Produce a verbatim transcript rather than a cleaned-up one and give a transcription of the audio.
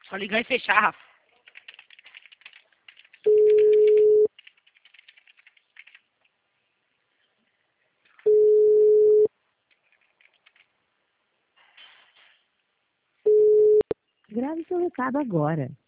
Só ligar e fechar, Rafa. Grave seu recado agora.